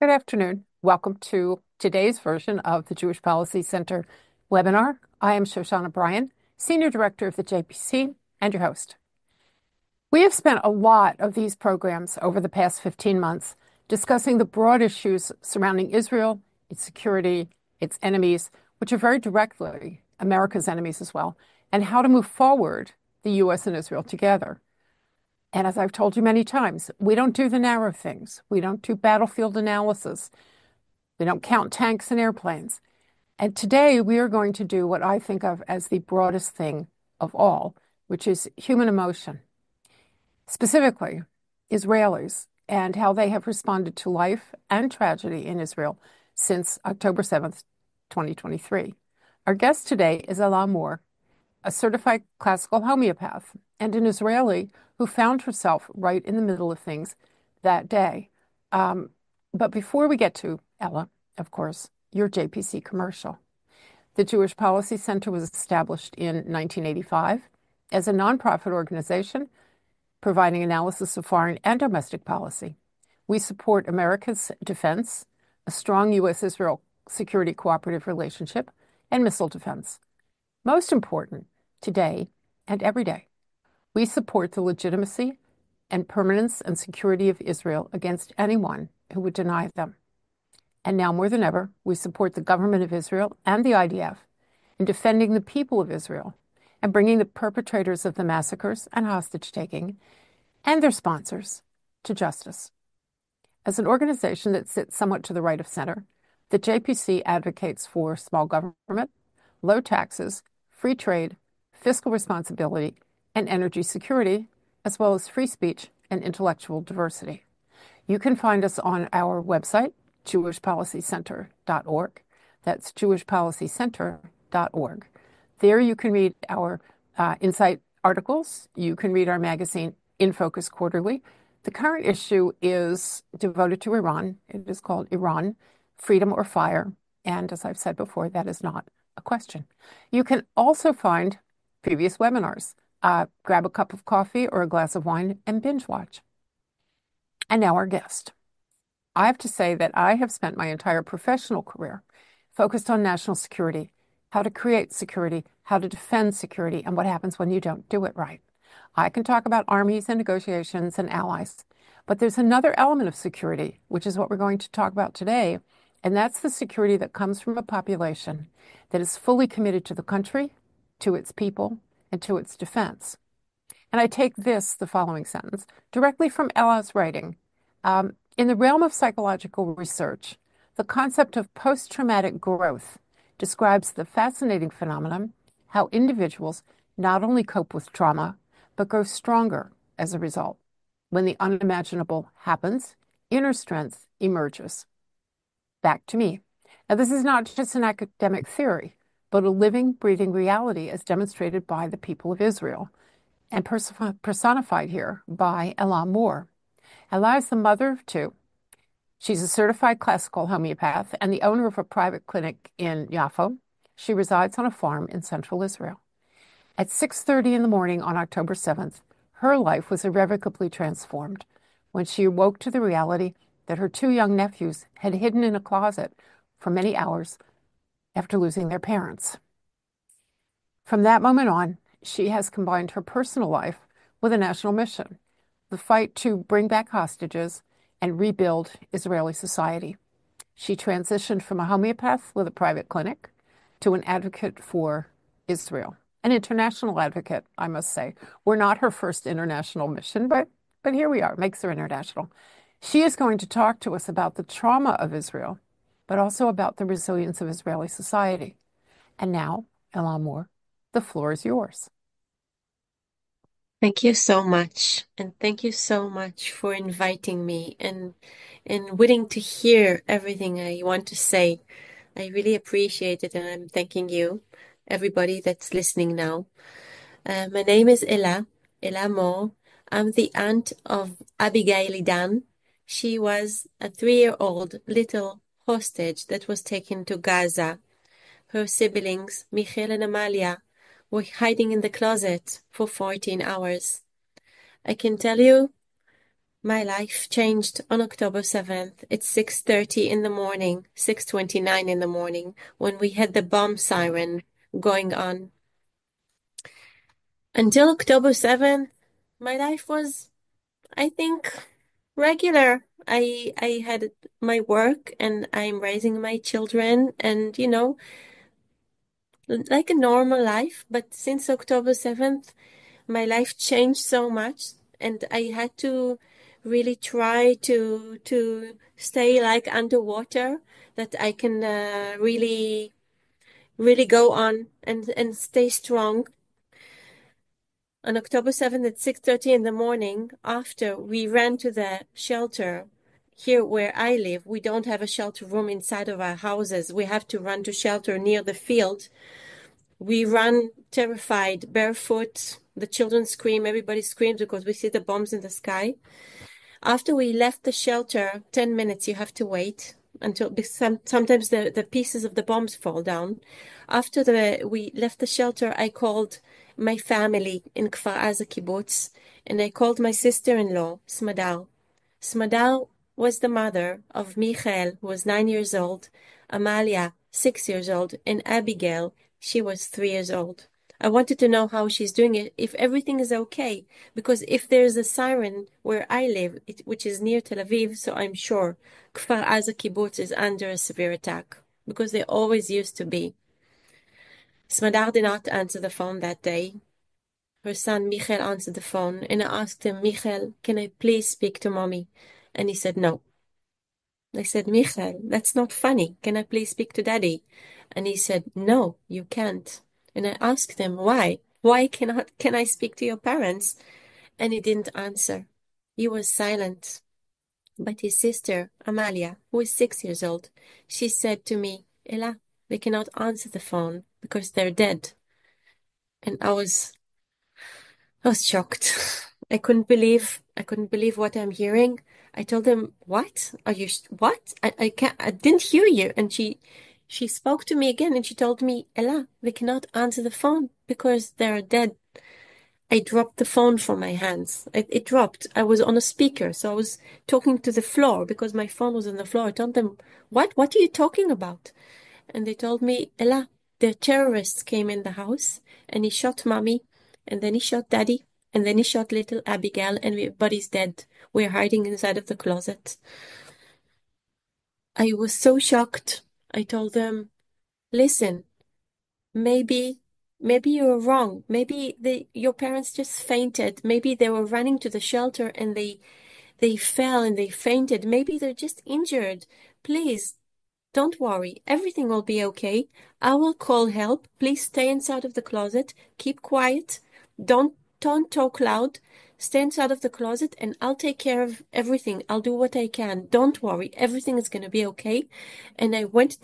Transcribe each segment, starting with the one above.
Good afternoon. Welcome to today's version of the Jewish Policy Center webinar. I am Shoshana Bryan, Senior Director of the JPC and your host. We have spent a lot of these programs over the past 15 months discussing the broad issues surrounding Israel, its security, its enemies, which are very directly America's enemies as well, and how to move forward the U.S. and Israel together. And as I've told you many times, we don't do the narrow things. We don't do battlefield analysis. We don't count tanks and airplanes. And today we are going to do what I think of as the broadest thing of all, which is human emotion. Specifically, Israelis and how they have responded to life and tragedy in Israel since October 7th, 2023. Our guest today is Ella Mor, a certified classical homeopath and an Israeli who found herself right in the middle of things that day. But before we get to Ella, of course, your JPC commercial. The Jewish Policy Center was established in 1985 as a nonprofit organization providing analysis of foreign and domestic policy. We support America's defense, a strong U.S.-Israel security cooperative relationship, and missile defense. Most important, today and every day, we support the legitimacy and permanence and security of Israel against anyone who would deny them. And now more than ever, we support the government of Israel and the IDF in defending the people of Israel and bringing the perpetrators of the massacres and hostage-taking and their sponsors to justice. As an organization that sits somewhat to the right of center, the JPC advocates for small government, low taxes, free trade, fiscal responsibility, and energy security, as well as free speech and intellectual diversity. You can find us on our website, jewishpolicycenter.org. That's jewishpolicycenter.org. There you can read our Insight articles. You can read our magazine, In Focus Quarterly. The current issue is devoted to Iran. It is called Iran, Freedom or Fire. And as I've said before, that is not a question. You can also find previous webinars. Grab a cup of coffee or a glass of wine and binge watch. And now our guest. I have to say that I have spent my entire professional career focused on national security, how to create security, how to defend security, and what happens when you don't do it right. I can talk about armies and negotiations and allies, but there's another element of security, which is what we're going to talk about today, and that's the security that comes from a population that is fully committed to the country, to its people, and to its defense. And I take the following sentence, directly from Ella's writing. In the realm of psychological research, the concept of post-traumatic growth describes the fascinating phenomenon how individuals not only cope with trauma, but grow stronger as a result. When the unimaginable happens, inner strength emerges. Back to me. Now, this is not just an academic theory, but a living, breathing reality as demonstrated by the people of Israel and personified here by Ella Mor. Ella is the mother of two. She's a certified classical homeopath and the owner of a private clinic in Yaffo. She resides on a farm in central Israel. At 6:30 in the morning on October 7th, her life was irrevocably transformed when she awoke to the reality that her two young nephews had hidden in a closet for many hours after losing their parents. From that moment on, she has combined her personal life with a national mission, the fight to bring back hostages and rebuild Israeli society. She transitioned from a homeopath with a private clinic to an advocate for Israel, an international advocate, I must say. We're not her first international mission, but here we are, makes her international. She is going to talk to us about the trauma of Israel, but also about the resilience of Israeli society. And now, Ella Mor, the floor is yours. Thank you so much. And thank you so much for inviting me and willing to hear everything I want to say. I really appreciate it, and I'm thanking you, everybody that's listening now. My name is Ella Mor. I'm the aunt of Abigail Idan. She was a 3-year-old little hostage that was taken to Gaza. Her siblings, Michael and Amalia, were hiding in the closet for 14 hours. I can tell you My life changed on October 7th. It's 6:30 in the morning, 6:29 in the morning, when we had the bomb siren going on. Until October 7th, my life was, I think, regular. I had my work and I'm raising my children and, like a normal life. But since October 7th, my life changed so much and I had to really try to stay like underwater that I can really go on and stay strong. On October 7th at 6:30 in the morning, after we ran to the shelter here where I live, we don't have a shelter room inside of our houses. We have to run to shelter near the field. We run terrified, barefoot. The children scream, everybody screams because we see the bombs in the sky. After we left the shelter, 10 minutes you have to wait until sometimes the pieces of the bombs fall down. After we left the shelter, I called my family in Kfar Aza kibbutz, and I called my sister-in-law, Smadar. Smadar was the mother of Michael, who was 9 years old, Amalia, 6 years old, and Abigail, she was 3 years old. I wanted to know how she's doing it, if everything is okay, because if there's a siren where I live, which is near Tel Aviv, so I'm sure Kfar Aza kibbutz is under a severe attack, because they always used to be. Smadar did not answer the phone that day. Her son Michael answered the phone, and I asked him, Michael, can I please speak to mommy? And he said no. I said, Michael, that's not funny. Can I please speak to daddy? And he said, no, you can't. And I asked him, why? Why can I speak to your parents? And he didn't answer. He was silent. But his sister, Amalia, who is 6 years old, she said to me, Ella, they cannot answer the phone because they're dead. And I was shocked. I couldn't believe what I'm hearing. I told them, "What? What? I can't, I didn't hear you." And she spoke to me again and she told me, Ella, they cannot answer the phone because they're dead. I dropped the phone from my hands. It dropped. I was on a speaker, so I was talking to the floor because my phone was on the floor. I told them, "What? What are you talking about?" And they told me, Ella, the terrorists came in the house and he shot mommy, and then he shot daddy, and then he shot little Abigail, and everybody's dead. We're hiding inside of the closet. I was so shocked. I told them, listen, maybe, maybe you're wrong. Maybe your parents just fainted. Maybe they were running to the shelter and they fell and they fainted. Maybe they're just injured. Please, don't worry, everything will be okay. I will call help. Please stay inside of the closet. Keep quiet. Don't talk loud. Stay inside of the closet and I'll take care of everything. I'll do what I can. Don't worry, everything is going to be okay. And I went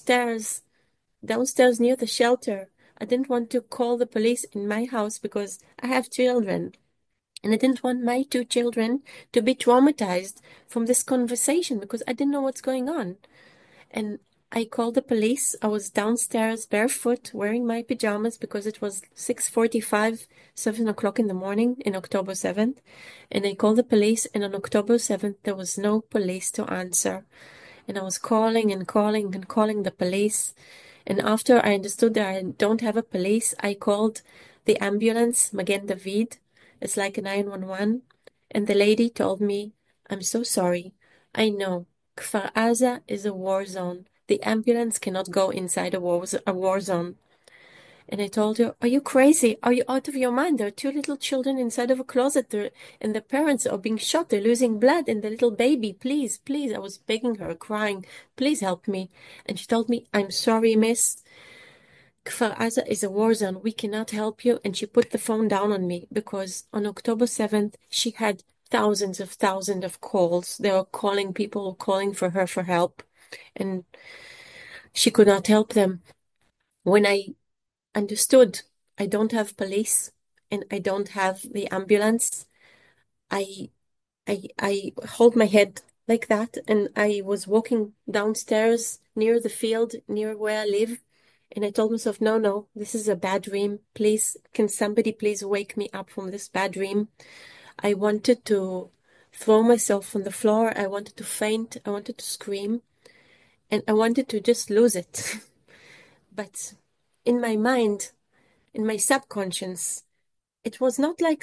downstairs near the shelter. I didn't want to call the police in my house because I have children. And I didn't want my two children to be traumatized from this conversation because I didn't know what's going on. And I called the police. I was downstairs barefoot, wearing my pajamas because it was 6:45, 7 o'clock in the morning in October 7th. And I called the police, and on October 7th, there was no police to answer. And I was calling and calling and calling the police. And after I understood that I don't have a police, I called the ambulance, Magen David. It's like a 911. And the lady told me, I'm so sorry. I know. Kfar Aza is a war zone. The ambulance cannot go inside a war zone. And I told her, are you crazy? Are you out of your mind? There are two little children inside of a closet there, and the parents are being shot. They're losing blood, and the little baby, please, please. I was begging her, crying, please help me. And she told me, I'm sorry, miss. Kfar Aza is a war zone. We cannot help you. And she put the phone down on me because on October 7th, she had thousands of calls. They were calling people, calling for her for help, and she could not help them. When I understood I don't have police and I don't have the ambulance, I I hold my head like that and I was walking downstairs near the field, near where I live, and I told myself, no, no, this is a bad dream. Please, can somebody please wake me up from this bad dream? I wanted to throw myself on the floor. I wanted to faint. I wanted to scream, and I wanted to just lose it. But in my mind, in my subconscious, it was not like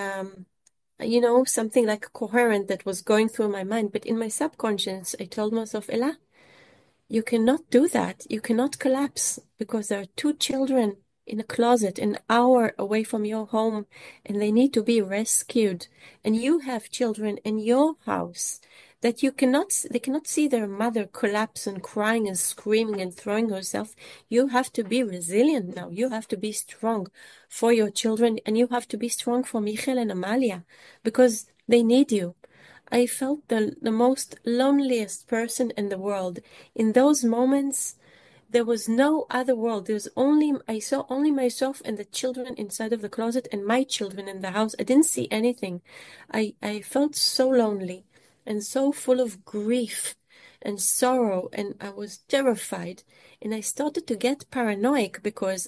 something like coherent that was going through my mind. But in my subconscious, I told myself, Ella, you cannot do that. You cannot collapse because there are two children in a closet an hour away from your home and they need to be rescued. And you have children in your house that they cannot see their mother collapse and crying and screaming and throwing herself. You have to be resilient now. You have to be strong for your children and you have to be strong for Michael and Amalia because they need you. I felt the most loneliest person in the world. In those moments, there was no other world. I saw only myself and the children inside of the closet and my children in the house. I didn't see anything. I felt so lonely and so full of grief and sorrow, and I was terrified. And I started to get paranoid because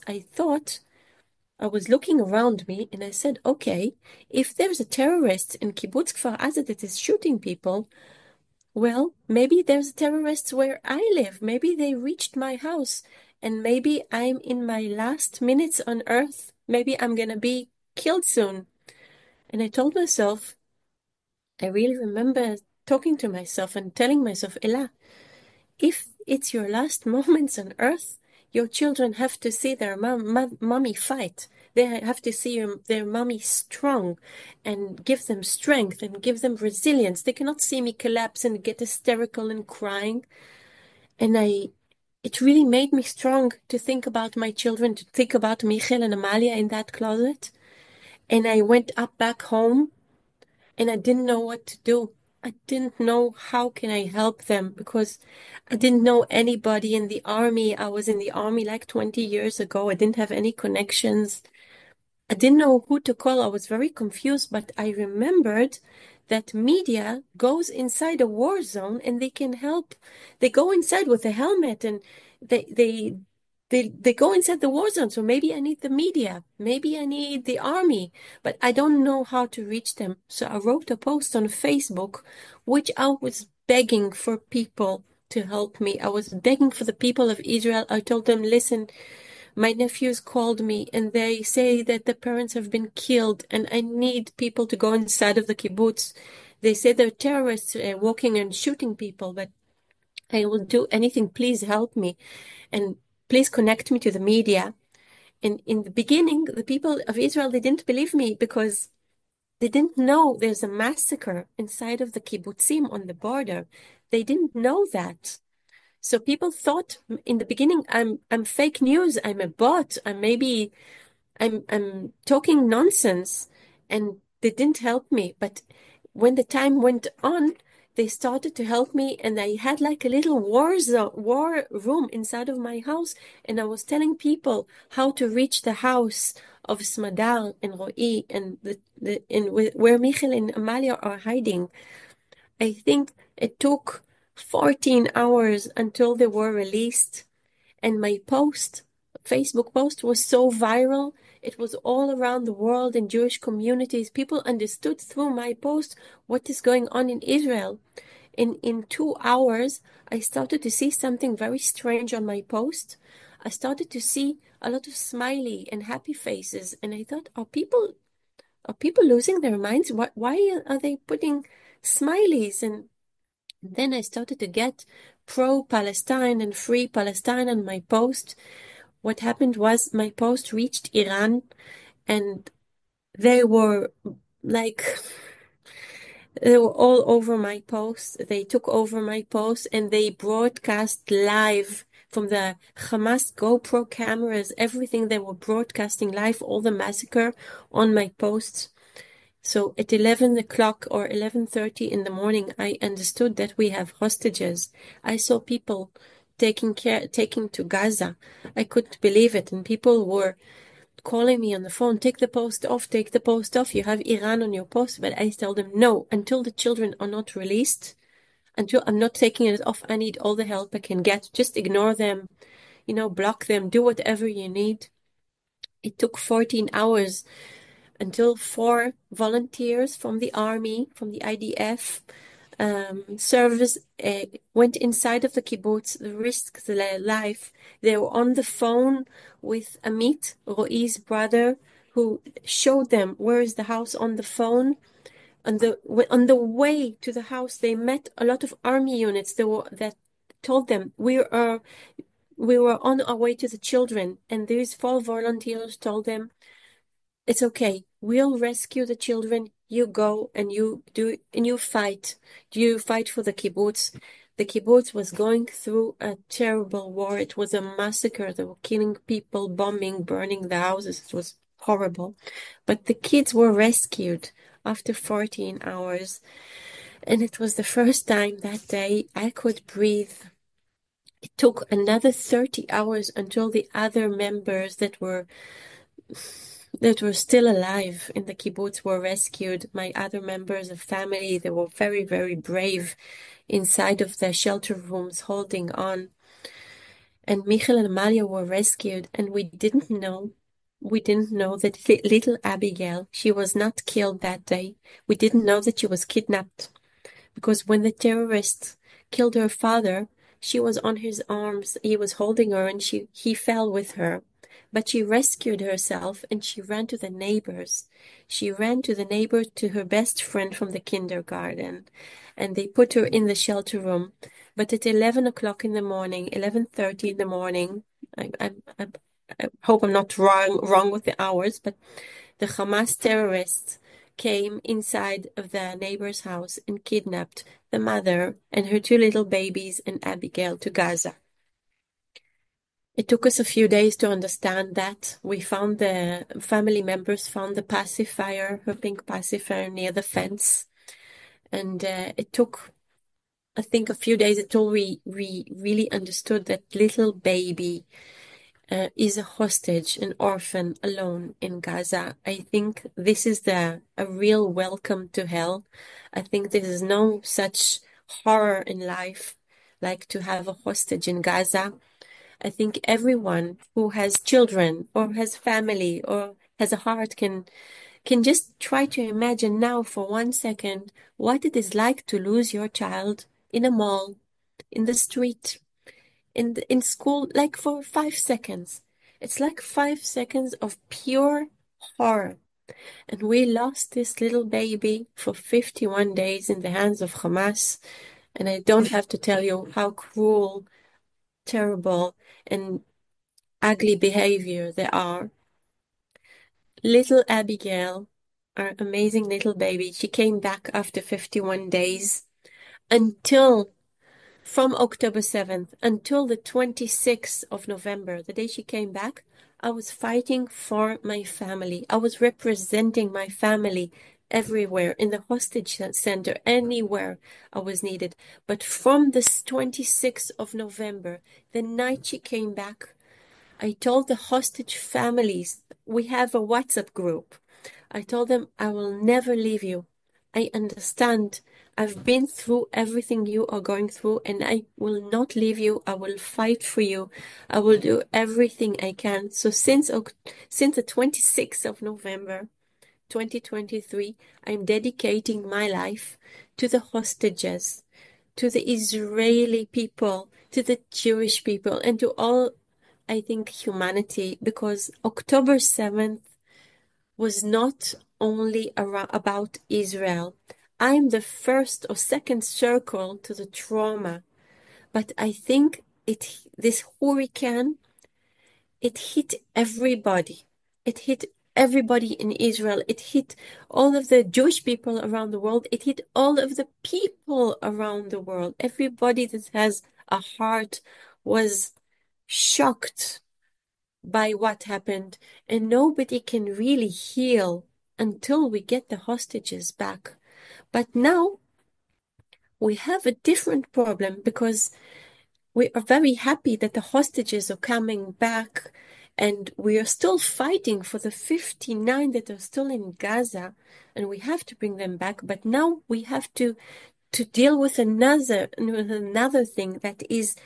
I was looking around me and I said, okay, if there's a terrorist in Kibbutz Kfar Aza that is shooting people, well, maybe there's terrorists where I live. Maybe they reached my house and maybe I'm in my last minutes on earth. Maybe I'm gonna be killed soon. And I told myself, I really remember talking to myself and telling myself, Ella, if it's your last moments on earth, your children have to see their mommy fight. They have to see their mommy strong and give them strength and give them resilience. They cannot see me collapse and get hysterical and crying. And it really made me strong to think about my children, to think about Michael and Amalia in that closet. And I went up back home and I didn't know what to do. I didn't know how can I help them because I didn't know anybody in the army. I was in the army like 20 years ago. I didn't have any connections. I didn't know who to call. I was very confused, but I remembered that media goes inside a war zone and they can help. They go inside with a helmet and they they they go inside the war zone. So maybe I need the media, maybe I need the army, but I don't know how to reach them. So I wrote a post on Facebook, which I was begging for people to help me. I was begging for the people of Israel. I told them, listen, my nephews called me and they say that the parents have been killed and I need people to go inside of the kibbutz. They say they're terrorists walking and shooting people, but I will do anything. Please help me and please connect me to the media. And in the beginning, the people of Israel, they didn't believe me because they didn't know there's a massacre inside of the kibbutzim on the border. They didn't know that. So people thought in the beginning, I'm fake news. I'm a bot. I'm talking nonsense, and they didn't help me. But when the time went on, they started to help me, and I had like a little war room inside of my house, and I was telling people how to reach the house of Smadar and Ro'i and where Michel and Amalia are hiding. I think it took 14 hours until they were released. And my Facebook post was so viral. It was all around the world in Jewish communities. People understood through my post what is going on in Israel. In 2 hours, I started to see something very strange on my post. I started to see a lot of smiley and happy faces. And I thought, are people losing their minds? Why are they putting smileys? And then I started to get pro-Palestine and free Palestine on my post. What happened was my post reached Iran and they were like, they were all over my post. They took over my post and they broadcast live from the Hamas GoPro cameras, everything they were broadcasting live, all the massacre on my posts. So at 11 o'clock or 11:30 in the morning, I understood that we have hostages. I saw people taking to Gaza. I couldn't believe it. And people were calling me on the phone, take the post off, take the post off. You have Iran on your post. But I tell them, no, until the children are not released, until I'm not taking it off, I need all the help I can get. Just ignore them, block them, do whatever you need. It took 14 hours until four volunteers from the army, from the IDF, service went inside of the kibbutz, risked their life. They were on the phone with Amit, Roi's brother, who showed them where is the house on the phone. On the way to the house, they met a lot of army units that told them we were on our way to the children, and these four volunteers told them, it's okay. We'll rescue the children. You go and you do and you fight. You fight for the kibbutz. The kibbutz was going through a terrible war. It was a massacre. They were killing people, bombing, burning the houses. It was horrible. But the kids were rescued after 14 hours. And it was the first time that day I could breathe. It took another 30 hours until the other members that were still alive in the kibbutz were rescued. My other members of family, they were very, very brave inside of the shelter rooms holding on. And Michal and Amalia were rescued, and we didn't know that little Abigail, she was not killed that day. We didn't know that she was kidnapped. Because when the terrorists killed her father, she was on his arms, he was holding her, and he fell with her. But she rescued herself and she ran to the neighbors. She ran to the neighbor, to her best friend from the kindergarten, and they put her in the shelter room. But at 11 o'clock in the morning, 11:30 in the morning, I hope I'm not wrong with the hours, but the Hamas terrorists came inside of the neighbor's house and kidnapped the mother and her two little babies and Abigail to Gaza. It took us a few days to understand that. The family members found the pacifier, her pink pacifier, near the fence. And it took, I think, a few days until we really understood that little baby is a hostage, an orphan, alone in Gaza. I think this is a real welcome to hell. I think there is no such horror in life like to have a hostage in Gaza. I think everyone who has children or has family or has a heart can just try to imagine now for 1 second what it is like to lose your child in a mall, in the street, in school, like for 5 seconds. It's like 5 seconds of pure horror. And we lost this little baby for 51 days in the hands of Hamas. And I don't have to tell you how cruel, terrible, and ugly behavior they are. Little Abigail, our amazing little baby, she came back after 51 days until from October 7th until the 26th of November, the day she came back, I was fighting for my family. I was representing my family everywhere, in the hostage center, anywhere I was needed. But from the 26th of November, the night she came back, I told the hostage families, we have a WhatsApp group. I told them, I will never leave you. I understand. I've been through everything you are going through, and I will not leave you. I will fight for you. I will do everything I can. So since the 26th of November, 2023, I'm dedicating my life to the hostages, to the Israeli people, to the Jewish people, and to all, I think, humanity, because October 7th was not only about Israel. I'm the first or second circle to the trauma, but I think this hurricane, it hit everybody. It hit everybody in Israel. It hit all of the Jewish people around the world. It hit all of the people around the world. Everybody that has a heart was shocked by what happened, and nobody can really heal until we get the hostages back. But now we have a different problem, because we are very happy that the hostages are coming back, and we are still fighting for the 59 that are still in Gaza, and we have to bring them back. But now we have to deal with another thing, that is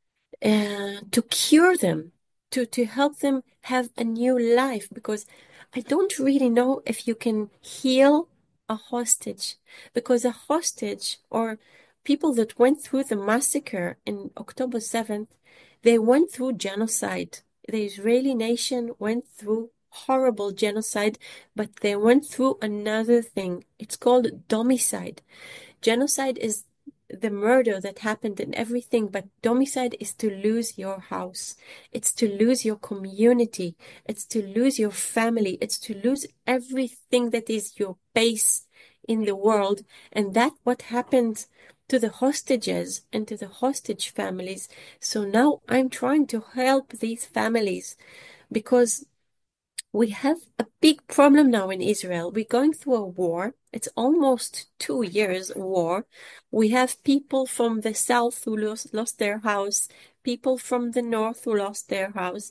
to cure them, to help them have a new life, because I don't really know if you can heal a hostage, because a hostage or people that went through the massacre in October 7th, they went through genocide. The Israeli nation went through horrible genocide, but they went through another thing. It's called domicide. Genocide is the murder that happened and everything, but domicide is to lose your house. It's to lose your community. It's to lose your family. It's to lose everything that is your base in the world. And that's what happened to the hostages and to the hostage families. So now I'm trying to help these families because we have a big problem now in Israel. We're going through a war. It's almost 2 years war. We have people from the south who lost their house, people from the north who lost their house,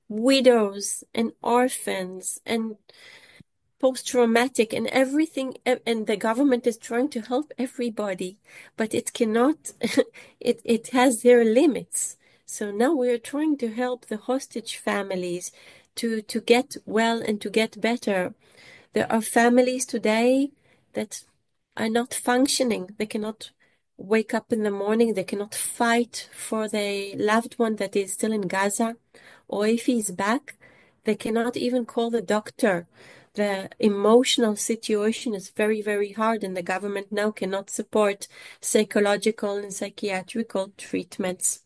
widows and orphans and post-traumatic and everything. And the government is trying to help everybody, but it cannot, it has their limits. So now we are trying to help the hostage families to get well and to get better. There are families today that are not functioning. They cannot wake up in the morning. They cannot fight for their loved one that is still in Gaza. Or if he's back, they cannot even call the doctor. The emotional situation is very, very hard, and the government now cannot support psychological and psychiatrical treatments.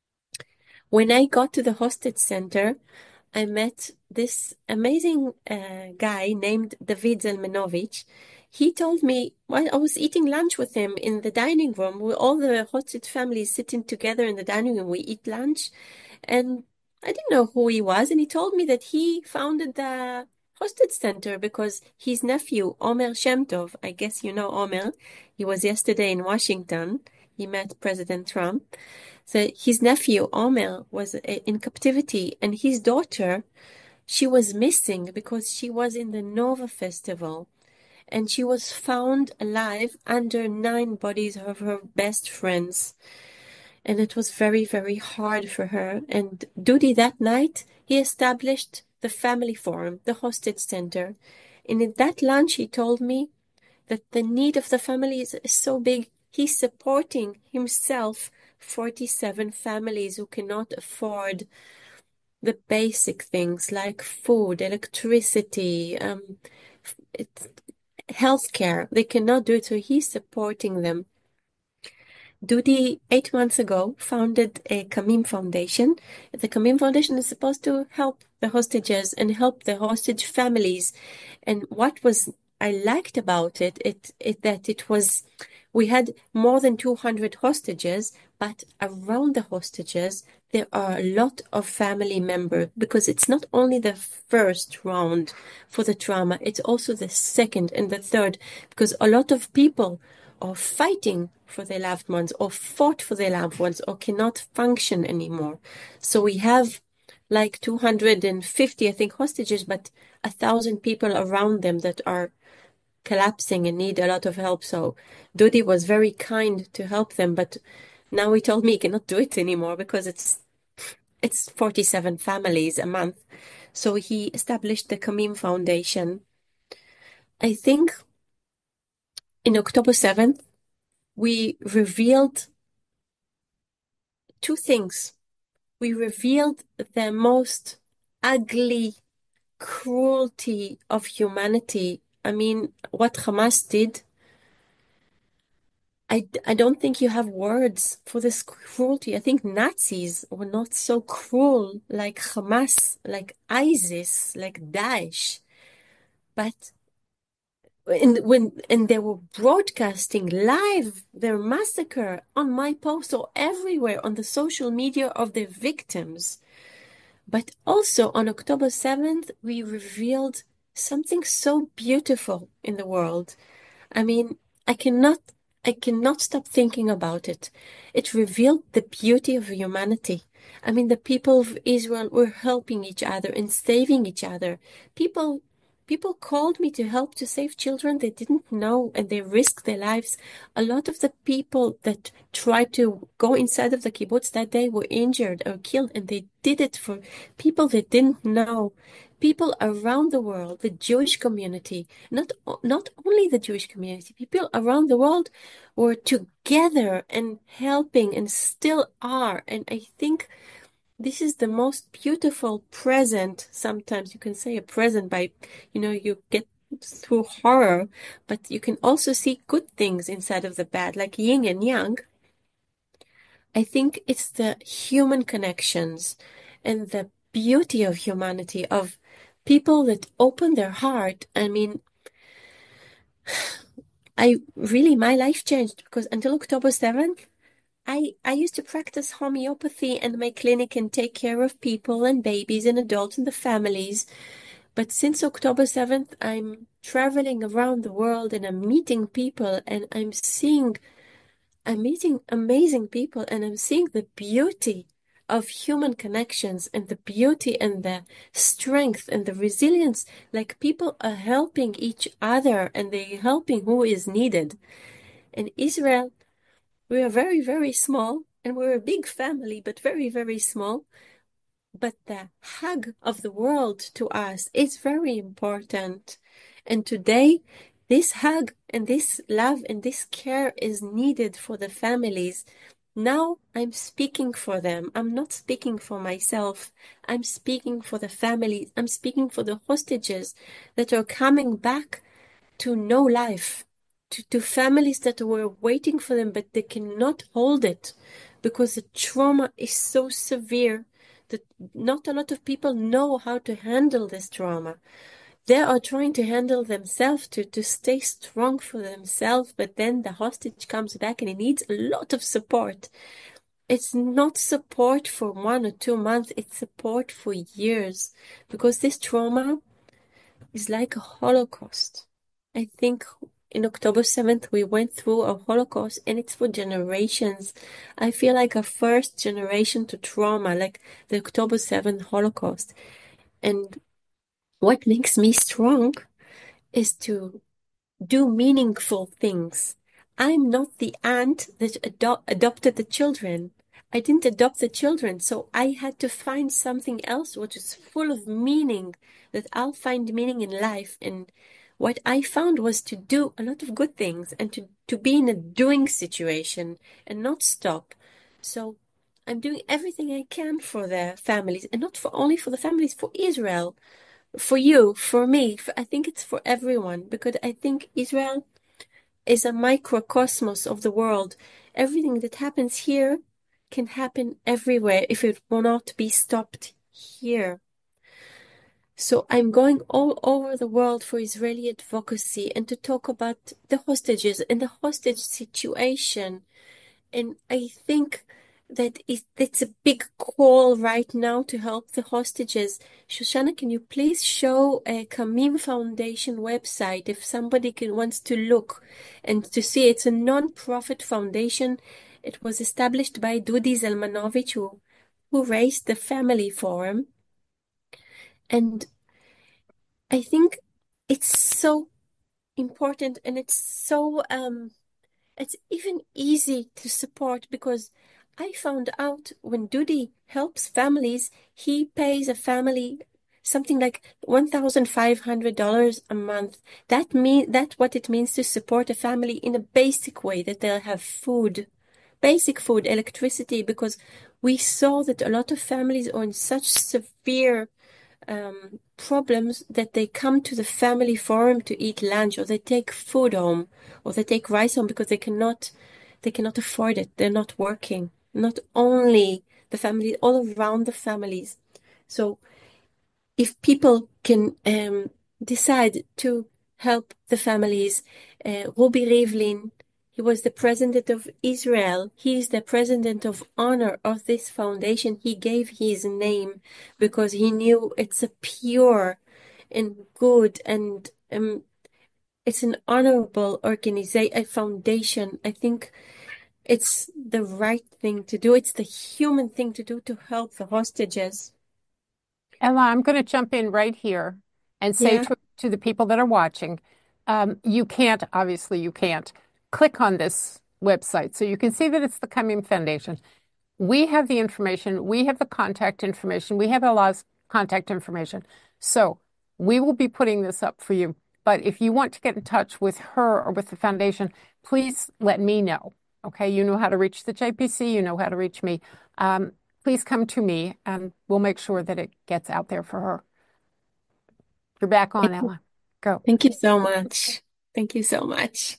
When I got to the hostage center, I met this amazing guy named David Zelmanovich. He told me, while I was eating lunch with him in the dining room, with all the hostage families sitting together in the dining room, we eat lunch. And I didn't know who he was. And he told me that he founded the hostage center because his nephew, Omer Shem Tov, I guess you know Omer, he was yesterday in Washington. He met President Trump. So his nephew, Omer, was in captivity, and his daughter, she was missing because she was in the Nova Festival, and she was found alive under 9 bodies of her best friends. And it was very, very hard for her. And Dudi that night, he established the family forum, the hostage center. And in that lunch, he told me that the need of the family is so big. He's supporting himself 47 families who cannot afford the basic things like food, electricity, healthcare. They cannot do it, so he's supporting them. Dudi, 8 months ago, founded a Kamim Foundation. The Kamim Foundation is supposed to help the hostages and help the hostage families. And what was I liked about we had more than 200 hostages, but around the hostages, there are a lot of family members because it's not only the first round for the trauma, it's also the second and the third, because a lot of people are fighting for their loved ones or fought for their loved ones or cannot function anymore. So we have like 250, I think, hostages, but 1,000 people around them that are collapsing and need a lot of help. So Dudi was very kind to help them, but now he told me he cannot do it anymore because it's 47 families a month. So he established the Kamim Foundation. I think in October 7th, we revealed 2 things. We revealed the most ugly cruelty of humanity. I mean, what Hamas did, I don't think you have words for this cruelty. I think Nazis were not so cruel like Hamas, like ISIS, like Daesh. But and they were broadcasting live their massacre on my post or everywhere on the social media of the victims. But also on October 7th, we revealed something so beautiful in the world. I mean, I cannot I cannot stop thinking about it. It revealed the beauty of humanity. I mean, the people of Israel were helping each other and saving each other. People called me to help to save children they didn't know, and they risked their lives. A lot of the people that tried to go inside of the kibbutz that day were injured or killed, and they did it for people they didn't know. people around the world, the Jewish community, not only the Jewish community, people around the world were together and helping and still are. And I think this is the most beautiful present. Sometimes you can say a present by, you get through horror, but you can also see good things inside of the bad, like yin and yang. I think it's the human connections and the beauty of humanity, of people that open their heart. I mean, my life changed because until October 7th, I used to practice homeopathy in my clinic and take care of people and babies and adults and the families. But since October 7th, I'm traveling around the world and I'm meeting people and I'm meeting amazing people and I'm seeing the beauty of human connections and the beauty and the strength and the resilience. Like people are helping each other and they're helping who is needed. In Israel, we are very, very small and we're a big family, but very, very small. But the hug of the world to us is very important. And today, this hug and this love and this care is needed for the families. Now I'm speaking for them. I'm not speaking for myself. I'm speaking for the families. I'm speaking for the hostages that are coming back to know life, to families that were waiting for them, but they cannot hold it because the trauma is so severe that not a lot of people know how to handle this trauma. They are trying to handle themselves to stay strong for themselves, but then the hostage comes back and he needs a lot of support. It's not support for 1 or 2 months, it's support for years because this trauma is like a Holocaust. I think in October 7th, we went through a Holocaust and it's for generations. I feel like a first generation to trauma, like the October 7th Holocaust. And what makes me strong is to do meaningful things. I'm not the aunt that adopted the children. I didn't adopt the children, so I had to find something else which is full of meaning, that I'll find meaning in life. And what I found was to do a lot of good things and to be in a doing situation and not stop. So I'm doing everything I can for the families, and not for only for the families, for Israel, for you, for me. I think it's for everyone because I think Israel is a microcosmos of the world. Everything that happens here can happen everywhere if it will not be stopped here. So I'm going all over the world for Israeli advocacy and to talk about the hostages and the hostage situation. And I think that it's a big call right now to help the hostages. Shoshana, can you please show a Kamim Foundation website if somebody wants to look and to see? It's a non-profit foundation. It was established by Dudi Zelmanovich, who raised the Family Forum. And I think it's so important and it's even easy to support because I found out when Dudi helps families, he pays a family something like $1,500 a month. That's what it means to support a family in a basic way, that they'll have food, basic food, electricity, because we saw that a lot of families are in such severe problems that they come to the family forum to eat lunch, or they take food home, or they take rice home because they cannot afford it. They're not working. Not only the family, all around the families. So if people can decide to help the families, Ruby Rivlin, he was the president of Israel. He is the president of honor of this foundation. He gave his name because he knew it's a pure and good and it's an honorable organization, a foundation. I think it's the right thing to do. It's the human thing to do to help the hostages. Ella, I'm going to jump in right here and say Yeah. to the people that are watching, obviously, you can't click on this website. So you can see that it's the Kamim Foundation. We have the information, we have the contact information, we have Ella's contact information. So we will be putting this up for you. But if you want to get in touch with her or with the foundation, please let me know. Okay, you know how to reach the JPC, you know how to reach me. Please come to me and we'll make sure that it gets out there for her. You're back on, Thank you. Ella. Go. Thank you so much. Thank you so much.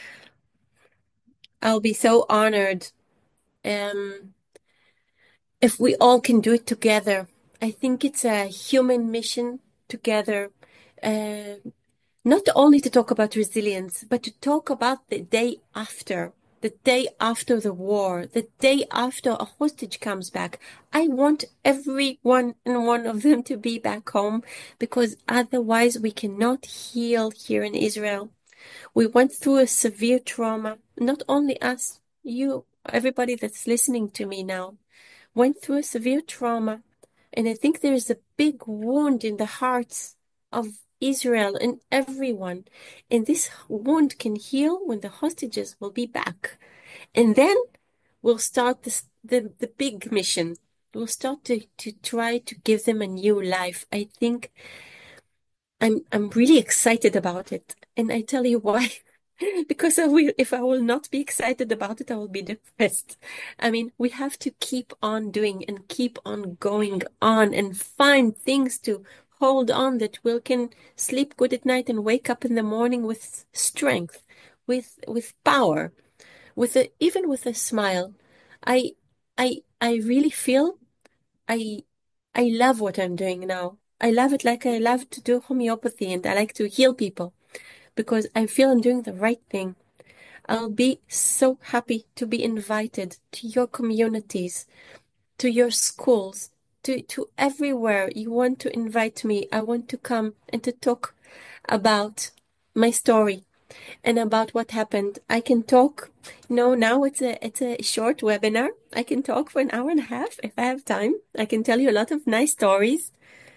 I'll be so honored um, if we all can do it together. I think it's a human mission together, uh, not only to talk about resilience, but to talk about the day after the war, the day after a hostage comes back. I want every one and one of them to be back home because otherwise we cannot heal here in Israel. We went through a severe trauma, not only us, you, everybody that's listening to me now, went through a severe trauma. And I think there is a big wound in the hearts of Israel and everyone. And this wound can heal when the hostages will be back. And then we'll start the big mission. We'll start to try to give them a new life. I think I'm really excited about it. And I tell you why. Because if I will not be excited about it, I will be depressed. I mean, we have to keep on doing and keep on going on and find things to hold on that we can sleep good at night and wake up in the morning with strength, with power, even with a smile. I I really feel I I love what I'm doing now. I love it like I love to do homeopathy and I like to heal people because I feel I'm doing the right thing. I'll be so happy to be invited to your communities, to your schools, to everywhere you want to invite me. I want to come and to talk about my story and about what happened. I can talk, now it's a short webinar. I can talk for an hour and a half if I have time. I can tell you a lot of nice stories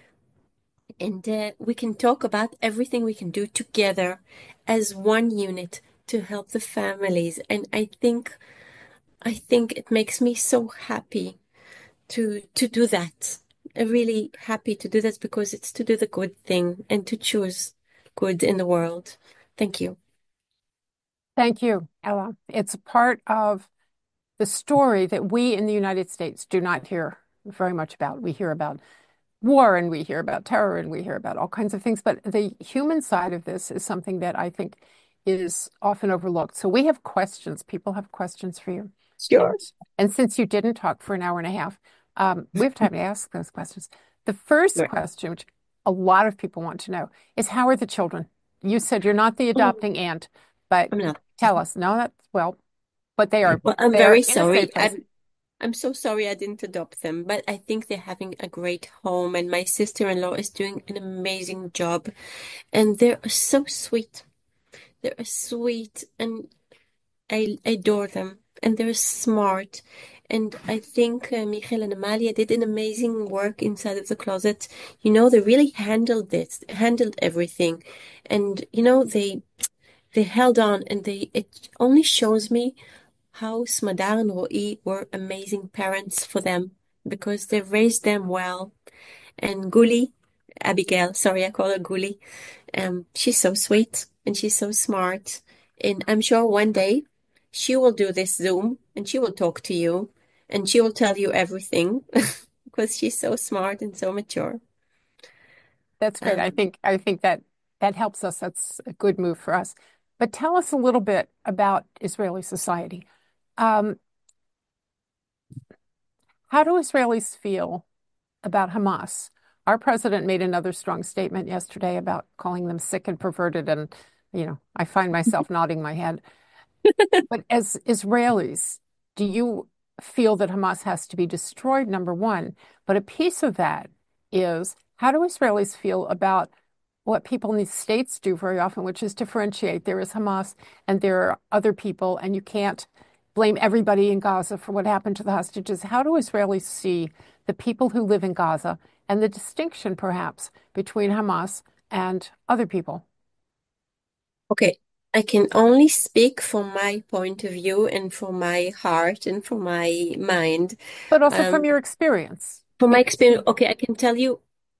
and we can talk about everything we can do together as one unit to help the families. And I think it makes me so happy to do that. Really happy to do that because it's to do the good thing and to choose good in the world. Thank you. Thank you, Ella. It's a part of the story that we in the United States do not hear very much about. We hear about war and we hear about terror and we hear about all kinds of things, but the human side of this is something that I think is often overlooked. So we have questions. People have questions for you. Sure. And and since you didn't talk for an hour and a half, we have time to ask those questions. The first Right. question, which a lot of people want to know, is how are the children? You said you're not the Oh, adopting aunt, but I'm not. tell us. No, that's well, but they are Well, I'm they are very in a sorry. safe place. I'm so sorry I didn't adopt them, but I think they're having a great home, and my sister-in-law is doing an amazing job, and they're so sweet. They're sweet, and I adore them, and they're smart. And I think Michael and Amalia did an amazing work inside of the closet. They really handled everything, and they held on, and it only shows me how Smadar and Ro'i were amazing parents for them because they raised them well. And Guli, Abigail, sorry, I call her Guli. She's so sweet and she's so smart. And I'm sure one day she will do this Zoom and she will talk to you and she will tell you everything because she's so smart and so mature. That's great. I Um, think I think that that helps us. That's a good move for us. But tell us a little bit about Israeli society. Um, how do Israelis feel about Hamas? Our president made another strong statement yesterday about calling them sick and perverted, and I find myself nodding my head. But as Israelis, do you feel that Hamas has to be destroyed? Number one. But a piece of that is how do Israelis feel about what people in these states do very often, which is differentiate. There is Hamas and there are other people, and you can't blame everybody in Gaza for what happened to the hostages. How do Israelis see the people who live in Gaza and the distinction, perhaps, between Hamas and other people? okay. I can only speak from my point of view and from my heart and from my mind. But also from Um, your experience. From my Because experience, okay, I can tell you,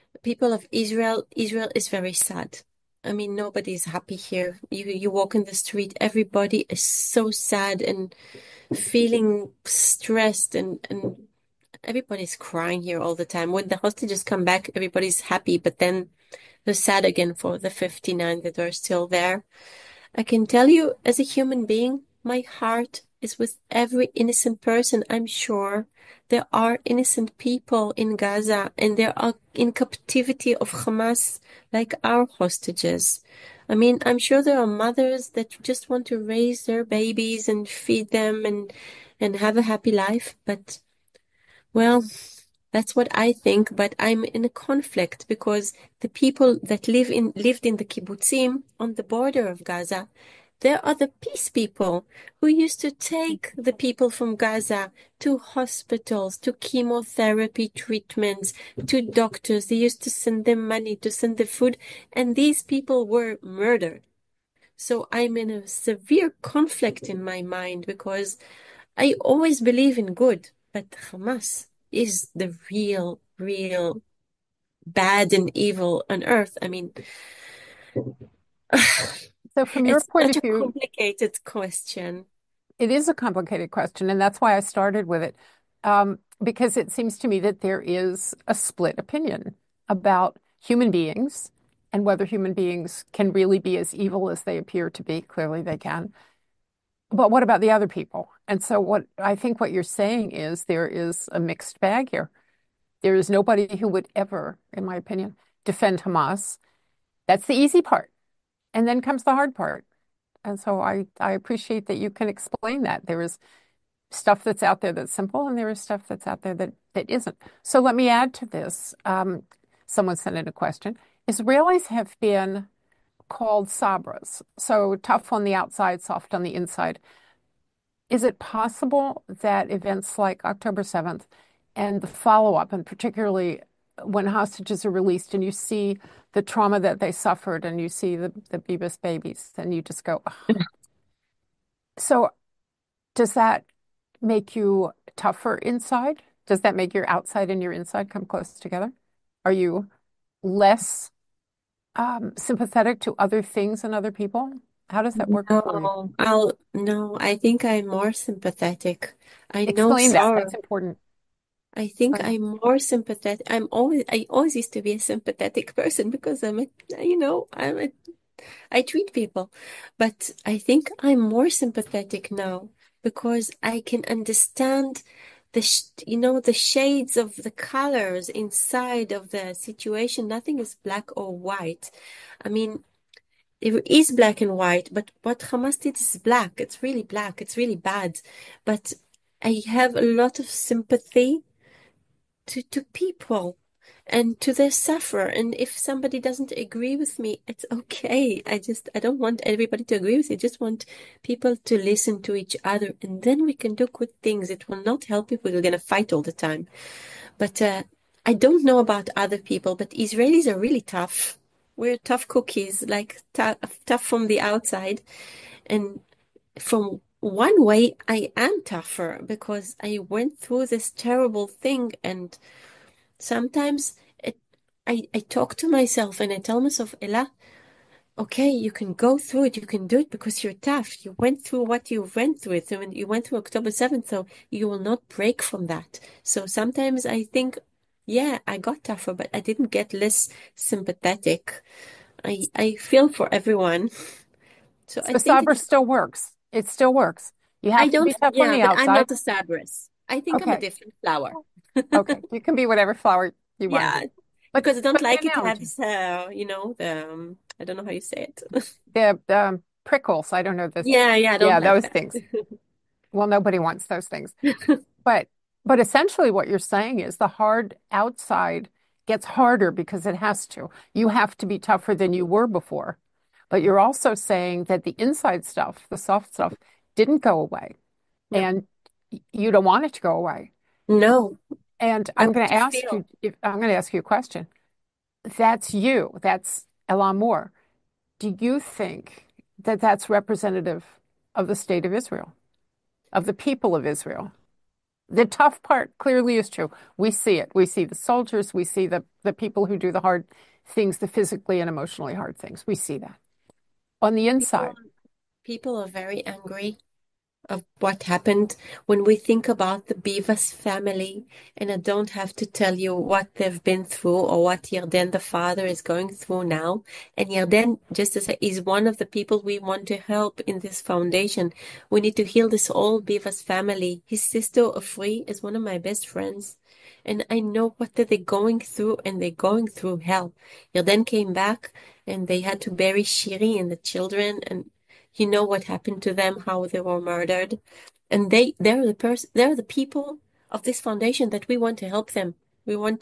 people of Israel, Israel is very sad. I mean, nobody's happy here. You walk in the street, everybody is so sad and feeling stressed and everybody's crying here all the time. When the hostages come back, everybody's happy, but then they're sad again for the 59 that are still there. I can tell you, as a human being, my heart is with every innocent person. I'm sure there are innocent people in Gaza and they are in captivity of Hamas, like our hostages. I mean, I'm sure there are mothers that just want to raise their babies and feed them and have a happy life. But, well, that's what I think, but I'm in a conflict because the people that lived in the kibbutzim on the border of Gaza, there are the peace people who used to take the people from Gaza to hospitals, to chemotherapy treatments, to doctors. They used to send them money, to send them food, and these people were murdered. So I'm in a severe conflict in my mind because I always believe in good, but Hamas is the real bad and evil on earth. I mean, So from your it's point such of a view, complicated question. it is a complicated question, and that's why I started with it, because it seems to me that there is a split opinion about human beings and whether human beings can really be as evil as they appear to be. Clearly, they can. But what about the other people? And so, what I think what you're saying is there is a mixed bag here. There is nobody who would ever, in my opinion, defend Hamas. That's the easy part. And then comes the hard part. And so I appreciate that you can explain that. There is stuff that's out there that's simple, and there is stuff that's out there that isn't. So let me add to this. Someone sent in a question. Israelis have been called sabras, so tough on the outside, soft on the inside. Is it possible that events like October 7th and the follow-up, and particularly when hostages are released and you see the trauma that they suffered and you see the Bebas babies, and you just go, "Ugh." So does that make you tougher inside? Does that make your outside and your inside come close together? Are you less sympathetic to other things and other people? How does that work for you? No, I think I'm more sympathetic. I know Explain that. That's sorrow. important. I think Explain. I'm more sympathetic. I always used to be a sympathetic person because I treat people, but I think I'm more sympathetic now because I can understand the shades of the colors inside of the situation. Nothing is black or white. I mean, it is black and white, but what Hamas did is black. It's really black. It's really bad. But I have a lot of sympathy to people and to their sufferer. And if somebody doesn't agree with me, it's okay. I don't want everybody to agree with you. I just want people to listen to each other and then we can do good things. It will not help if we're going to fight all the time. But I don't know about other people, but Israelis are really tough. We're tough cookies, like tough from the outside. And from one way, I am tougher because I went through this terrible thing and sometimes I talk to myself and I tell myself, Ella, okay, you can go through it, you can do it because you're tough. You went through what you went through it, and you went through October 7th, so you will not break from that. So sometimes I think, yeah, I got tougher, but I didn't get less sympathetic. I feel for everyone. So I So think Sabra it's still works. It still works. You I have to be don't tough on yeah, the but I'm outside. not a Sabras. I think I'm a Okay. different flower. Okay. You can be whatever flower you want to Yeah, be. because I don't But the like it analogy, has the I don't know how you say it. the prickles, I don't know this. Yeah, I don't Yeah, like those that. things. Well, nobody wants those things. But but essentially what you're saying is the hard outside gets harder because it has to. You have to be tougher than you were before. But you're also saying that the inside stuff, the soft stuff, didn't go away. No, And you don't want it to go away. no, And I I'm going want to to ask you feel. if I'm going to ask you a question. That's you. That's Elan Moore. Do you think that that's representative of the state of Israel, of the people of Israel? The tough part clearly is true. We see it. We see the soldiers. We see the people who do the hard things, the physically and emotionally hard things. We see that. On the People, inside, people are very angry of what happened when we think about the Beavers family, and I don't have to tell you what they've been through or what Yarden, the father, is going through now. And Yarden, just as is one of the people we want to help in this foundation. We need to heal this whole Beavers family. His sister Ofri is one of my best friends. And I know what they're going through, and they're going through hell. Yarden came back, and they had to bury Shiri and the children, and you know what happened to them, how they were murdered. And they're the people of this foundation that we want to help them. We want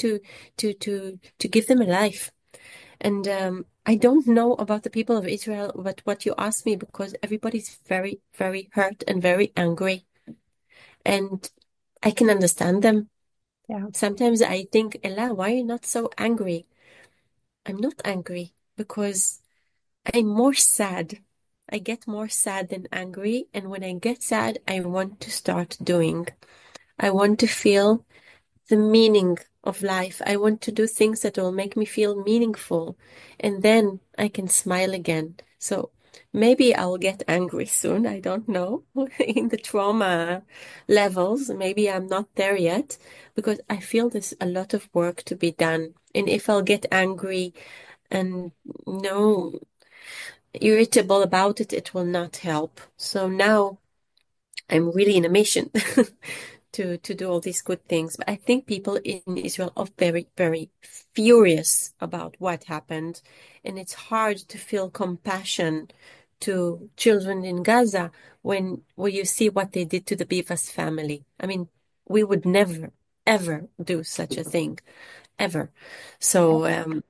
to give them a life. And I don't know about the people of Israel, but what you asked me, because everybody's very, very hurt and very angry. And I can understand them. yeah. Sometimes I think, Ella, why are you not so angry? I'm not angry because I'm more sad. I get more sad than angry. And when I get sad, I want to start doing. I want to feel the meaning of life. I want to do things that will make me feel meaningful. And then I can smile again. So maybe I'll get angry soon. I don't know. In the trauma levels, maybe I'm not there yet because I feel there's a lot of work to be done. And if I'll get angry and no irritable about it, it will not help. So now I'm really in a mission to do all these good things. But I think people in Israel are very, very furious about what happened. And it's hard to feel compassion to children in Gaza when you see what they did to the Bivas family. I mean, we would never, ever do such a thing, ever. So,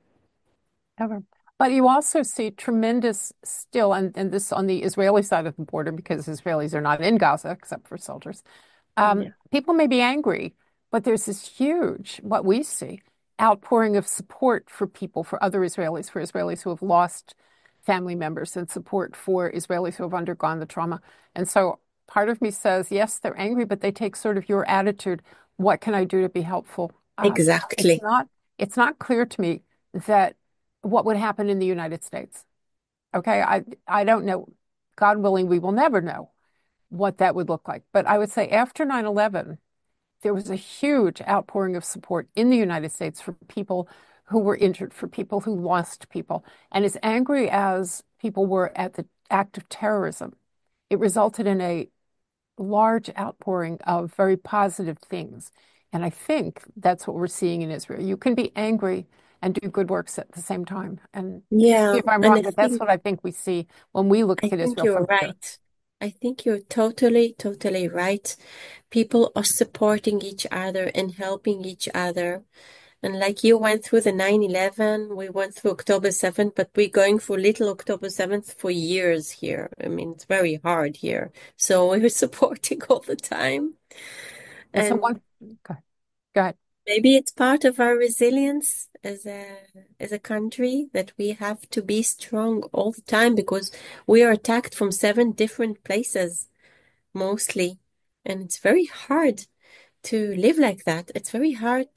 Ever. But you also see tremendous still, and this on the Israeli side of the border, because Israelis are not in Gaza except for soldiers. yeah, People may be angry, but there's this huge, what we see, outpouring of support for people, for other Israelis, for Israelis who have lost family members, and support for Israelis who have undergone the trauma. And so part of me says, yes, they're angry, but they take sort of your attitude. What can I do to be helpful? It's exactly. not, it's not clear to me that what would happen in the United States. Okay, I don't know. God willing, we will never know what that would look like. But I would say after 9/11, there was a huge outpouring of support in the United States for people who were injured, for people who lost people. And as angry as people were at the act of terrorism, it resulted in a large outpouring of very positive things. And I think that's what we're seeing in Israel. You can be angry and do good works at the same time. And tell me Yeah, if I'm and wrong, but that's what I think we see when we look I at think Israel you're from here. right. I think you're totally, totally right. People are supporting each other and helping each other. And like you went through the 9/11, we went through October 7th, but we're going through little October 7th for years here. I mean, it's very hard here. So we're supporting all the time. And so And one, go ahead. Go ahead. maybe it's part of our resilience as a country that we have to be strong all the time because we are attacked from seven different places mostly. And it's very hard to live like that. It's very hard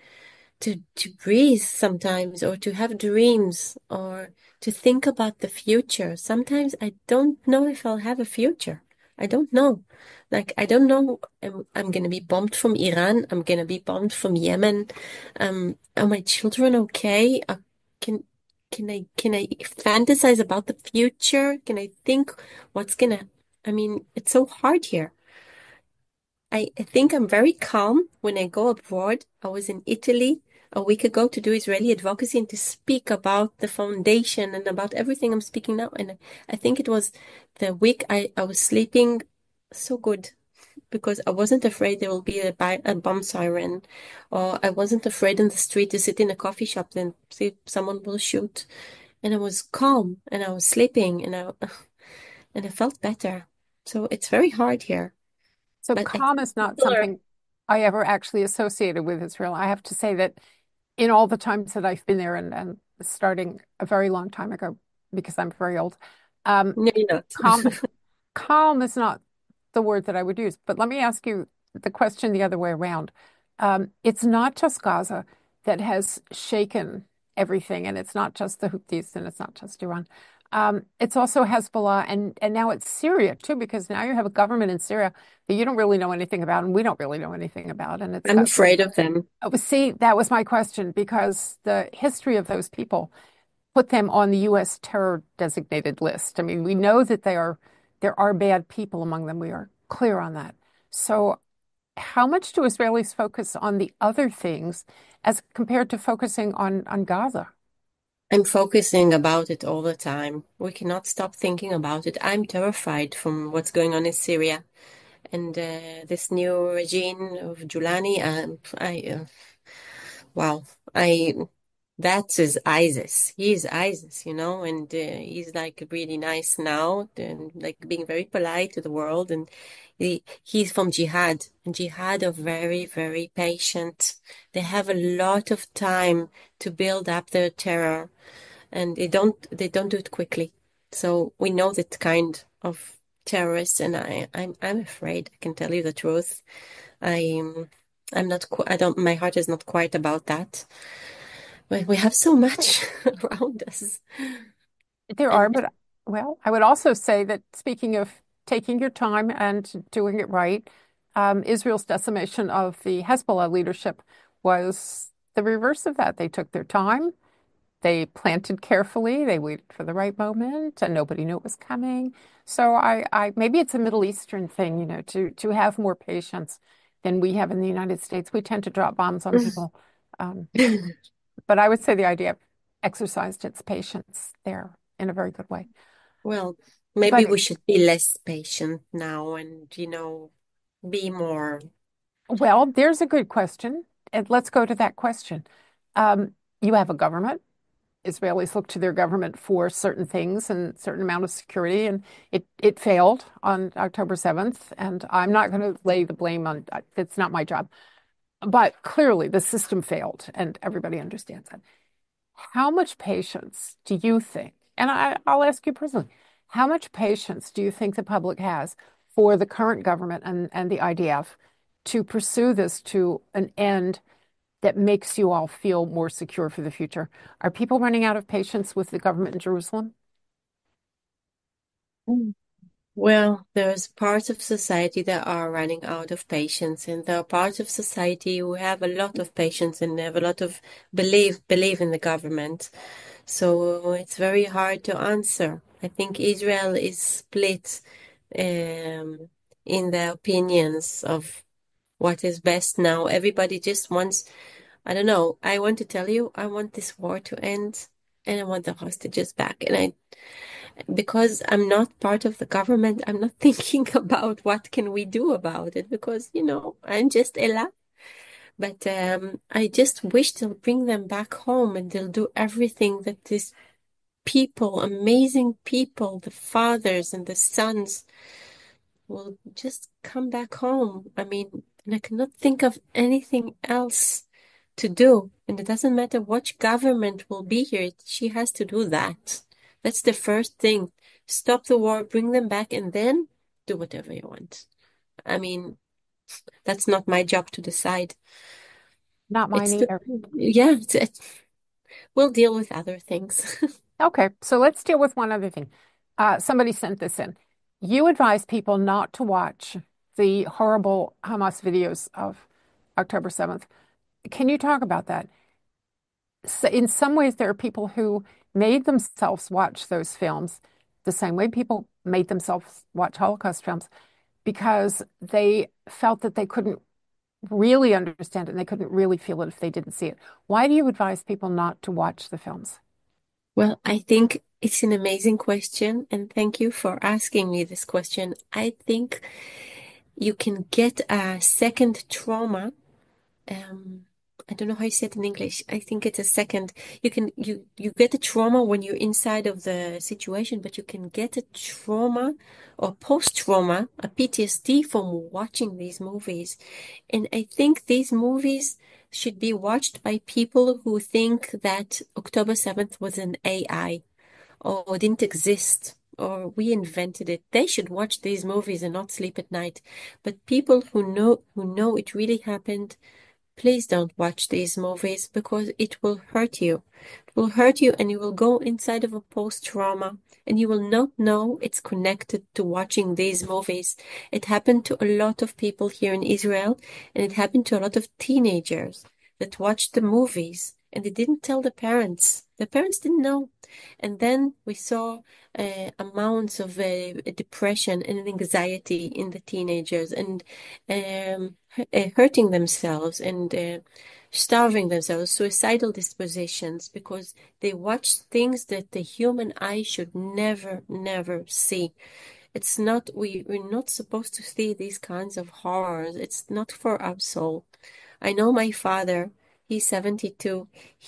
to breathe sometimes or to have dreams or to think about the future. Sometimes I don't know if I'll have a future. I don't know. Like I don't know. I'm gonna be bombed from Iran. I'm gonna be bombed from Yemen. Are my children okay? Can can I fantasize about the future? Can I think what's gonna? I mean, it's so hard here. I think I'm very calm when I go abroad. I was in Italy a week ago to do Israeli advocacy and to speak about the foundation and about everything I'm speaking now. And I think it was the week I was sleeping so good because I wasn't afraid there will be a bomb siren, or I wasn't afraid in the street to sit in a coffee shop and see someone will shoot. And I was calm and I was sleeping and I felt better. So it's very hard here. So But I think calm is not people are something I ever actually associated with Israel. I have to say that in all the times that I've been there, and starting a very long time ago, because I'm very old, um, No, you're not. calm calm is not the word that I would use. But let me ask you, the question the other way around. It's not just Gaza that has shaken everything, and it's not just the Houthis, and it's not just Iran. It's also Hezbollah, and now it's Syria too, because now you have a government in Syria that you don't really know anything about, and we don't really know anything about, and it's I'm got. afraid of them. Oh, see, that was my question because the history of those people put them on the U.S. terror designated list. I mean, we know that there are bad people among them. We are clear on that. So, how much do Israelis focus on the other things as compared to focusing on Gaza? I'm focusing about it all the time. We cannot stop thinking about it. I'm terrified from what's going on in Syria and this new regime of Julani. Wow, I That's his ISIS. He's ISIS, and he's like really nice now and like being very polite to the world. And he's from Jihad, and Jihad are very, very patient. They have a lot of time to build up their terror, and they don't do it quickly. So we know that kind of terrorists, and I'm afraid. I can tell you the truth. I'm I'm not. I don't. My heart is not quite about that. But we have so much around us. There are, And but well, I would also say that speaking of taking your time and doing it right, Israel's decimation of the Hezbollah leadership was the reverse of that. They took their time. They planted carefully. They waited for the right moment, and nobody knew it was coming. So maybe it's a Middle Eastern thing, to have more patience than we have in the United States. We tend to drop bombs on people. Um, but I would say the idea exercised its patience there in a very good way. well, maybe But we should be less patient now and, be more. well, there's a good question, and let's go to that question. You have a government. Israelis look to their government for certain things and certain amount of security, and it failed on October 7th. And I'm not going to lay the blame on, it's not my job. But clearly, the system failed, and everybody understands that. How much patience do you think, and I'll ask you personally, how much patience do you think the public has for the current government and the IDF to pursue this to an end that makes you all feel more secure for the future? Are people running out of patience with the government in Jerusalem? Well, there's parts of society that are running out of patience, and there are parts of society who have a lot of patience and have a lot of believe in the government. So it's very hard to answer. I think Israel is split in the opinions of what is best now. Everybody just wants, I don't know, I want to tell you, I want this war to end and I want the hostages back. Because I'm not part of the government, I'm not thinking about what can we do about it because, I'm just Ella. But I just wish they'll bring them back home and they'll do everything that these people, amazing people, the fathers and the sons will just come back home. I mean, and I cannot think of anything else to do. And it doesn't matter which government will be here. She has to do that. That's the first thing. Stop the war, bring them back, and then do whatever you want. I mean, that's not my job to decide. Not mine It's the, either. yeah, we'll deal with other things. Okay, so let's deal with one other thing. Somebody sent this in. You advise people not to watch the horrible Hamas videos of October 7th. Can you talk about that? So in some ways, there are people who made themselves watch those films the same way people made themselves watch Holocaust films because they felt that they couldn't really understand it and they couldn't really feel it if they didn't see it. Why do you advise people not to watch the films? Well, I think it's an amazing question, and thank you for asking me this question. I think you can get a second trauma. I don't know how you say it in English. I think it's a second. You get a trauma when you're inside of the situation, but you can get a trauma or post-trauma, a PTSD from watching these movies. And I think these movies should be watched by people who think that October 7th was an AI or didn't exist or we invented it. They should watch these movies and not sleep at night. But people who know it really happened, please don't watch these movies because it will hurt you. It will hurt you and you will go inside of a post-trauma and you will not know it's connected to watching these movies. It happened to a lot of people here in Israel and it happened to a lot of teenagers that watched the movies and they didn't tell the parents. The parents didn't know. And then we saw amounts of depression and anxiety in the teenagers and hurting themselves and starving themselves, suicidal dispositions, because they watch things that the human eye should never, never see. It's not, we're not supposed to see these kinds of horrors. It's not for our soul. I know my father, he's 72.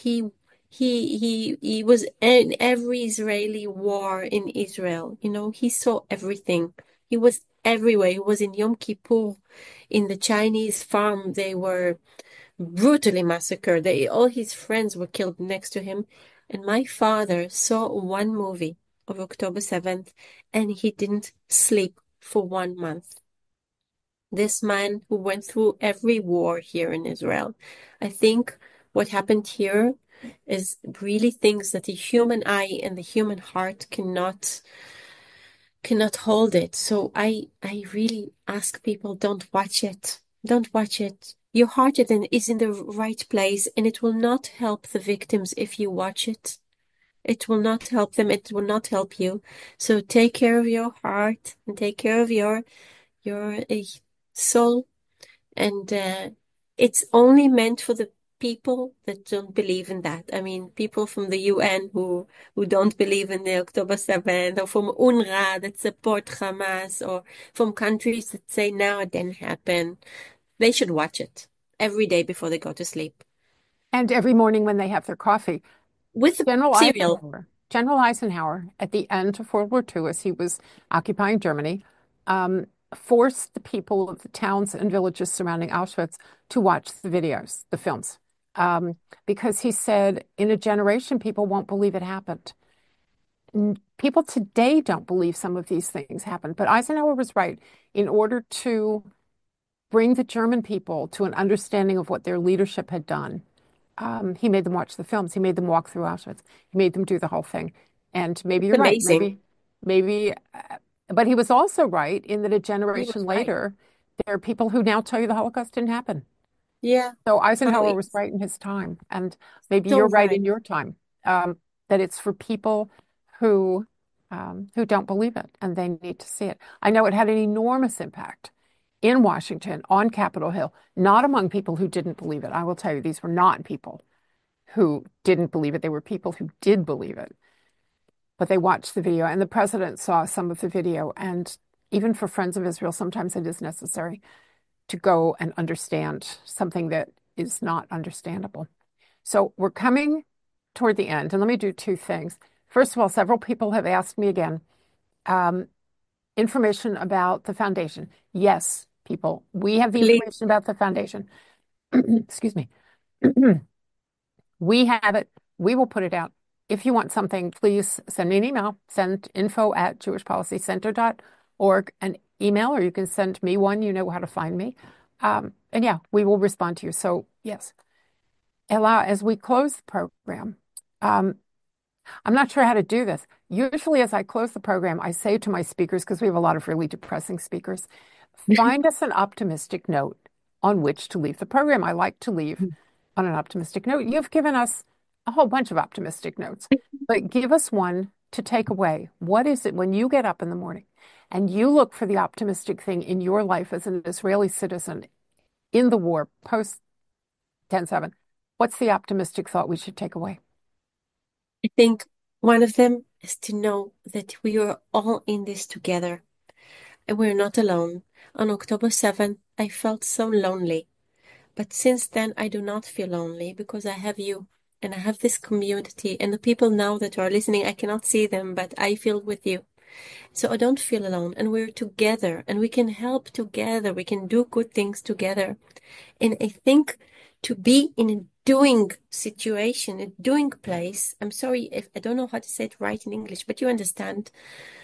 He was in every Israeli war in Israel. You know, he saw everything. He was everywhere. He was in Yom Kippur in the Chinese farm. They were brutally massacred. All his friends were killed next to him. And my father saw one movie of October 7th and he didn't sleep for 1 month. This man who went through every war here in Israel. I think what happened here is really things that the human eye and the human heart cannot hold it. So I really ask people, don't watch it. Don't watch it. Your heart is in the right place and it will not help the victims if you watch it. It will not help them. It will not help you. So take care of your heart and take care of your soul. And it's only meant for the people that don't believe in that. I mean, people from the UN who don't believe in the October 7th, or from UNRWA that support Hamas, or from countries that say, no, it didn't happen. They should watch it every day before they go to sleep. And every morning when they have their coffee. With the General cereal. Eisenhower, General Eisenhower, at the end of World War II, as he was occupying Germany, forced the people of the towns and villages surrounding Auschwitz to watch the videos, the films, because he said, in a generation, people won't believe it happened. People today don't believe some of these things happened, but Eisenhower was right. In order to bring the German people to an understanding of what their leadership had done, he made them watch the films. He made them walk through Auschwitz. He made them do the whole thing. And maybe you're right. Amazing. Maybe, but he was also right in that a He generation was right. later, there are people who now tell you the Holocaust didn't happen. Yeah. So Oh, Eisenhower was it's right in his time, and maybe so you're right right. in your time. That it's for people who who don't believe it, and they need to see it. I know it had an enormous impact in Washington on Capitol Hill, not among people who didn't believe it. I will tell you, these were not people who didn't believe it. They were people who did believe it, but they watched the video, and the president saw some of the video. And even for Friends of Israel, sometimes it is necessary to go and understand something that is not understandable. So we're coming toward the end, and let me do two things. First of all, several people have asked me again, um, information about the foundation. Yes, people, we have the Believe information about the foundation. Excuse me. We have it. We will put it out. If you want something, please send me an email. Send info@jewishpolicycenter.org an email, or you can send me one. You know how to find me. And yeah, we will respond to you. So yes. Ella, as we close the program, I'm not sure how to do this. Usually, as I close the program, I say to my speakers, because we have a lot of really depressing speakers, find us an optimistic note on which to leave the program. I like to leave on an optimistic note. You've given us a whole bunch of optimistic notes, but give us one to take away. What is it when you get up in the morning and you look for the optimistic thing in your life as an Israeli citizen in the war post 10/7? What's the optimistic thought we should take away? I think one of them is to know that we are all in this together and we're not alone. On October 7th, I felt so lonely. But since then, I do not feel lonely because I have you and I have this community and the people now that are listening. I cannot see them, but I feel with you. So I don't feel alone and we're together and we can help together. We can do good things together. And I think to be in a doing situation, a doing place, I'm sorry if I don't know how to say it right in English, but you understand.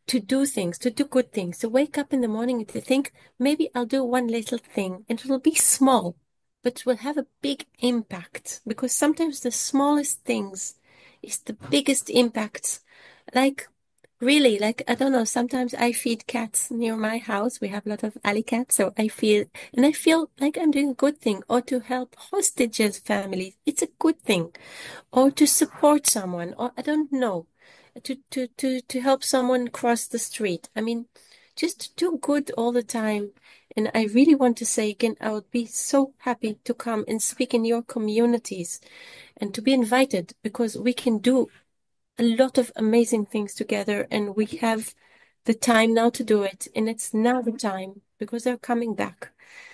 to do things, to do good things, to wake up in the morning and to think, maybe I'll do one little thing and it'll be small, but will have a big impact because sometimes the smallest things is the biggest impact. Like really, like I don't know, sometimes I feed cats near my house. We have a lot of alley cats, so I feel like I'm doing a good thing, or to help hostages families. It's a good thing, or to support someone, or I don't know, to help someone cross the street. I mean, just do good all the time. And I really want to say again, I would be so happy to come and speak in your communities and to be invited because we can do a lot of amazing things together and we have the time now to do it. And it's now the time because they're coming back.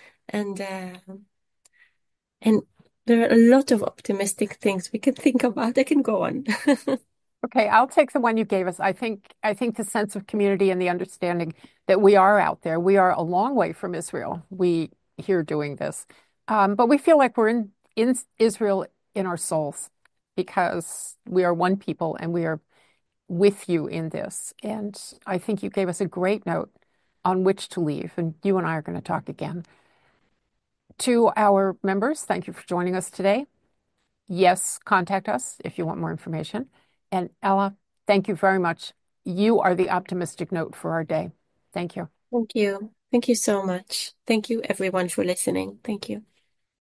And there are a lot of optimistic things we can think about. I can go on. Okay, I'll take the one you gave us. I think the sense of community and the understanding that we are out there. We are a long way from Israel. We here doing this, but we feel like we're in Israel in our souls because we are one people and we are with you in this. And I think you gave us a great note on which to leave. And you and I are going to talk again. To our members, thank you for joining us today. Yes, contact us if you want more information. And Ella, thank you very much. You are the optimistic note for our day. Thank you. Thank you. Thank you so much. Thank you, everyone, for listening. Thank you.